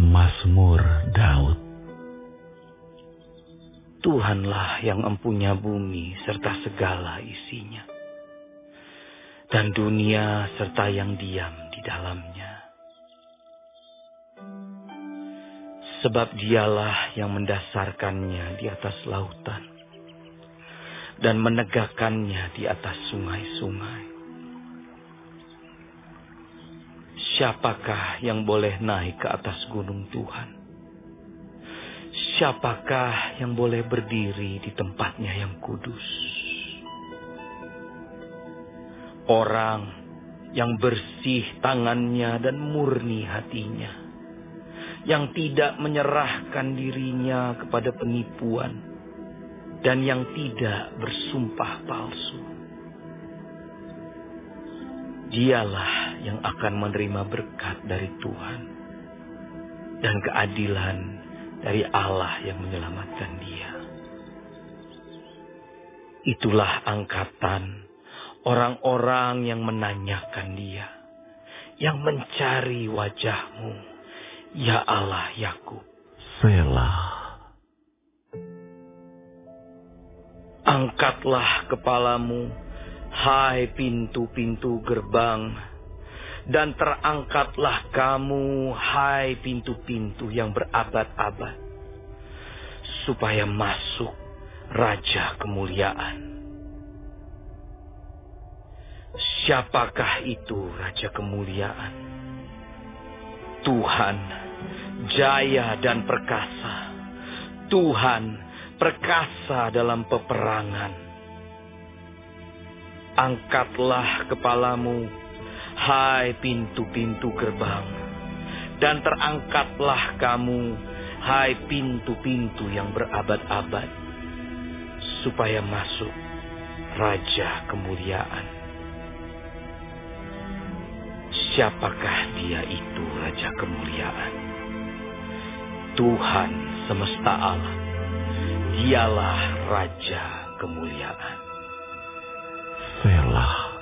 Mazmur Daud. Tuhanlah yang empunya bumi serta segala isinya, dan dunia serta yang diam di dalamnya. Sebab dialah yang mendasarkannya di atas lautan, dan menegakkannya di atas sungai-sungai. Siapakah yang boleh naik ke atas gunung Tuhan? Siapakah yang boleh berdiri di tempatnya yang kudus? Orang yang bersih tangannya dan murni hatinya, yang tidak menyerahkan dirinya kepada penipuan, dan yang tidak bersumpah palsu. Dialah yang akan menerima berkat dari Tuhan dan keadilan dari Allah yang menyelamatkan dia. Itulah angkatan orang-orang yang menanyakan dia, yang mencari wajah-Mu, ya Allah Yakub. Selah. Angkatlah kepalamu, hai pintu-pintu gerbang, dan terangkatlah kamu, hai pintu-pintu yang berabad-abad, supaya masuk Raja kemuliaan. Siapakah itu Raja kemuliaan? Tuhan, jaya dan perkasa. Tuhan, perkasa dalam peperangan. Angkatlah kepalamu, hai pintu-pintu gerbang, dan terangkatlah kamu, hai pintu-pintu yang berabad-abad, supaya masuk Raja kemuliaan. Siapakah dia itu Raja kemuliaan? Tuhan semesta alam, dialah Raja kemuliaan. Selah.